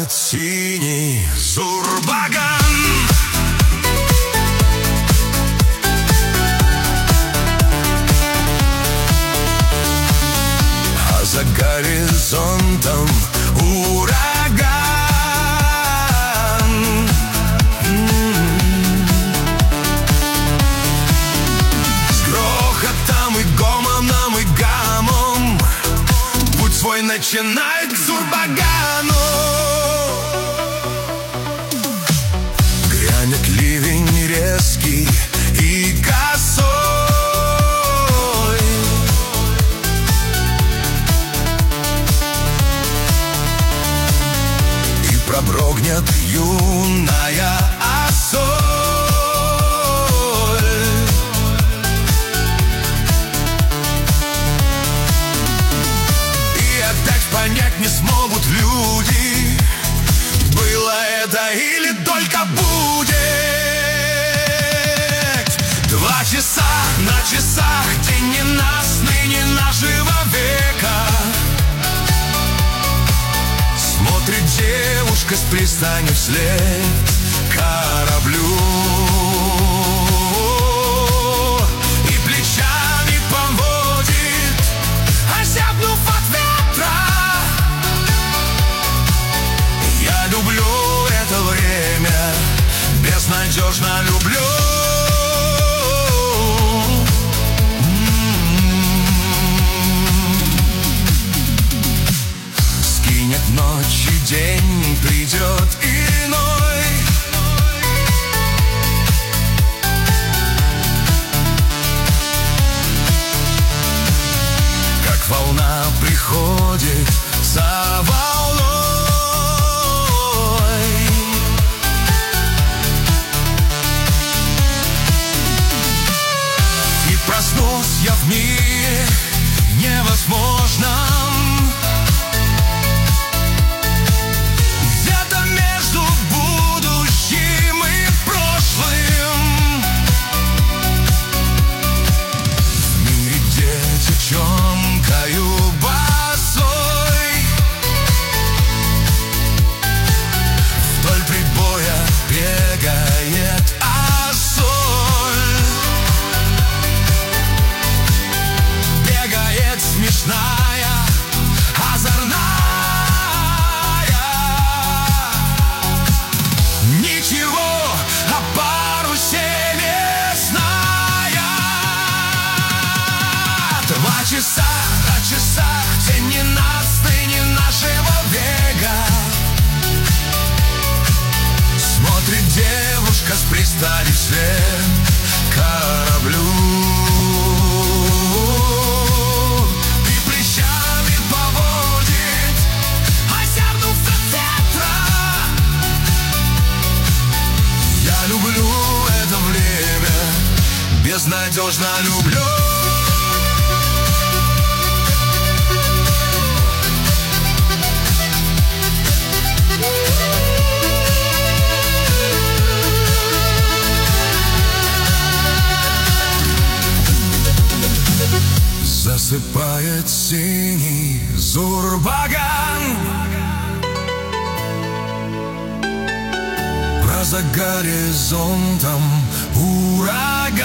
синий Зурбаган. А за горизонтом ураган. С грохотом и гомоном и гамом путь свой начинает к Зурбагану. Грянет ливень резкий и косой, и проброгнет юная осоль. И опять понять не смогут люди, было это или только будет. 2 часа на часах, день ненастный, не нашего века. Смотрит девушка с пристани вслед кораблю и плечами поводит, озябнув от ветра. Я люблю это время, безнадежно люблю. Скинет ночь и день, придет иной. Как волна приходит за волной, и проснусь я в мире невозможном. Где-то между будущим и прошлым, в мире, где девчонкою босой вдоль прибоя бегает осоль. Бегает смешная, озорная. Ничего о парусе не зная. 2 часа на часах, день ненастный, не нашего века. Смотрит девушка с пристани вслед кораблю и плечами поводит, озябнув от ветра. Я люблю это время, безнадежно люблю. Засыпает синий Зурбаган. А за горизонтом ураган.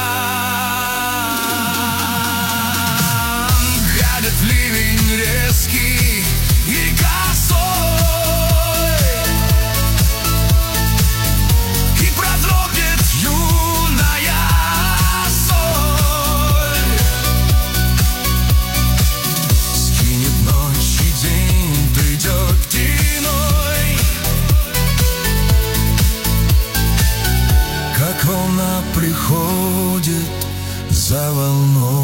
Грянет ливень резкий и косой, и продрогнет юная соль. Скинет ночь и день, придет иной. Как волна приходит за волной.